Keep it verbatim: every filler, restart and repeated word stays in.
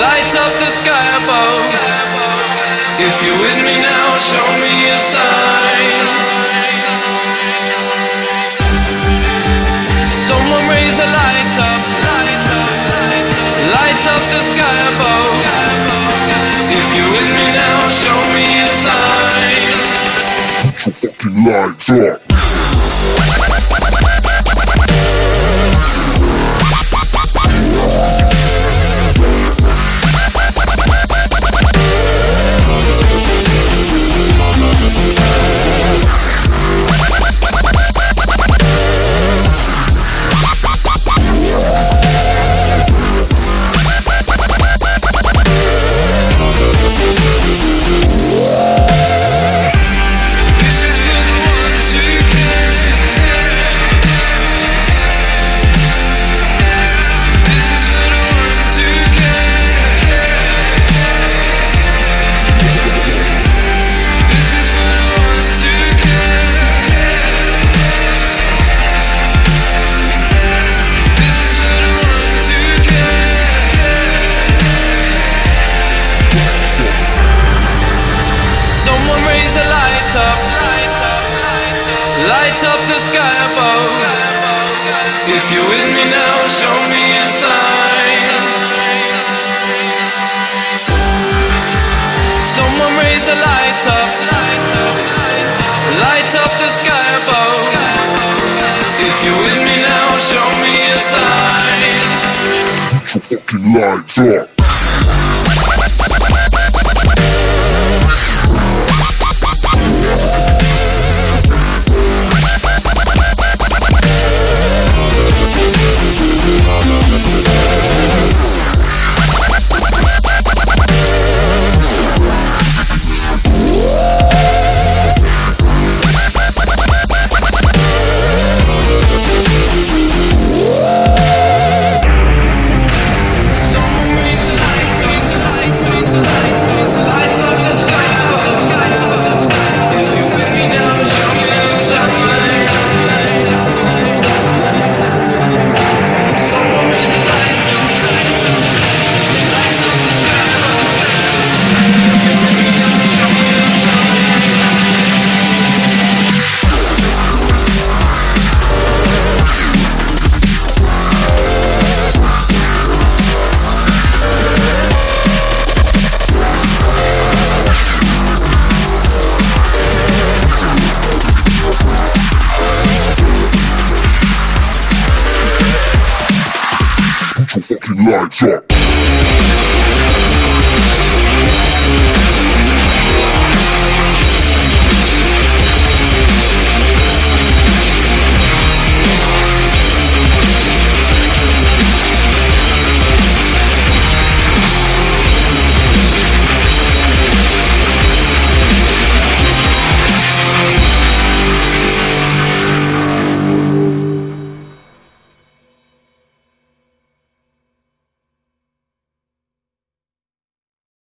Light up the sky above. If you're with me now, show me a sign. Someone raise a light up. Light up the sky above. If you're with me now, show me a sign. Put your fucking lights up. Light up the sky above. If you're with me now, show me a sign. Someone raise a light up. Light up the sky above. If you're with me now, show me a sign. Put your fucking lights up. Lights up.